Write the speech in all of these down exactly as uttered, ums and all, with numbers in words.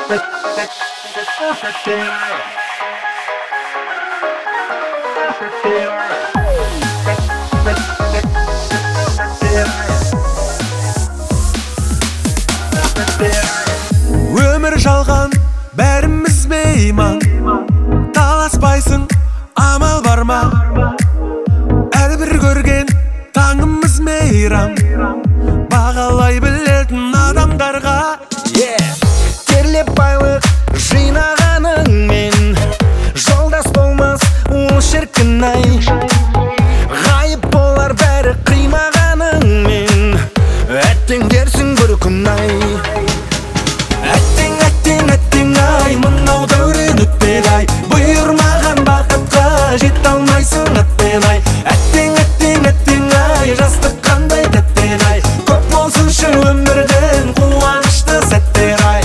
Өмір жалған, бәріміз мейман. Таласпайсың, амал бар ма? Әрбір көрген таңымыз мейрам. Бағалай білетін адамдарға Терлеп байлық жинағаныңмен жолдас болмас ол шіркін-ай. Ғайып болар бәрі қимағаныңмен, әттең дерсің бір күн-ай. Әттең, әттең, әттең ай, мынау дәурен өтпеді-ай. Бұйырмаған бақытқа жете алмайсың атпен-ай. Әттең, әттең, әттең ай, жастық қандай тәттен-ай. Көп болсыншы өмірден қуанышты сәттер-ай.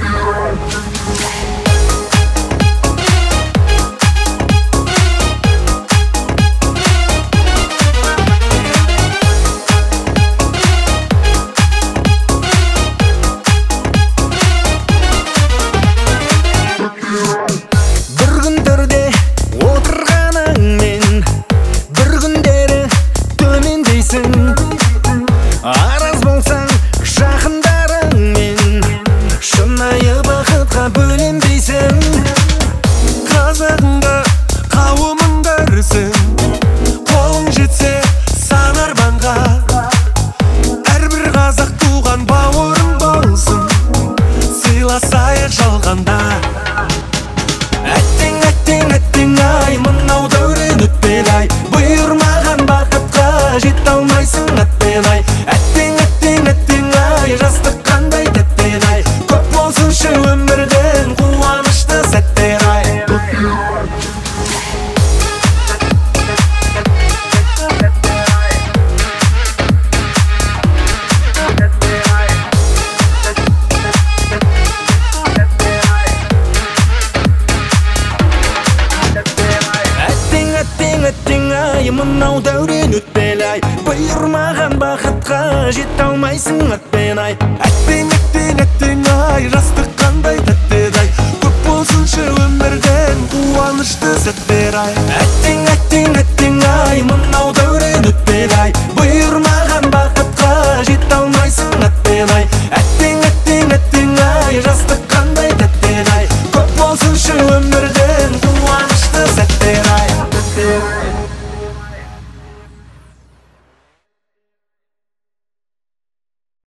Бір күндерде отырғаныңмен, бір күндері төмендейсің. Араз болсаң жақындарыңмен, шынайы бақытқа бөленбейсің. қазағыңда қауымың көрсін, қолың жетсе сан арманға. Әрбір қазақ туған бауырың болсын, сыйласайық жалғанда. Әттең, әттең, әттең ай, мынау дәурен өтпеді-ай. Бұйырмаған бақытқа жете алмайсың атпен-ай. Әттең, әттең, әттең ай, жастық қандай тәттен-ай. Көп болсыншы өмірден қуанышты сәттер-ай. Әттең, әттең, әттең ай, мынау дәурен өтпелі-ай. Бұйырмаған бақытқа жете алмайсың атпен-ай. Әттең, әттең, әттең ай, жастық қандай тәттеді-ай. Көп болсыншы өмірден қуанышты сәттер-ай. Әттең, әттең, әттең ай, мынау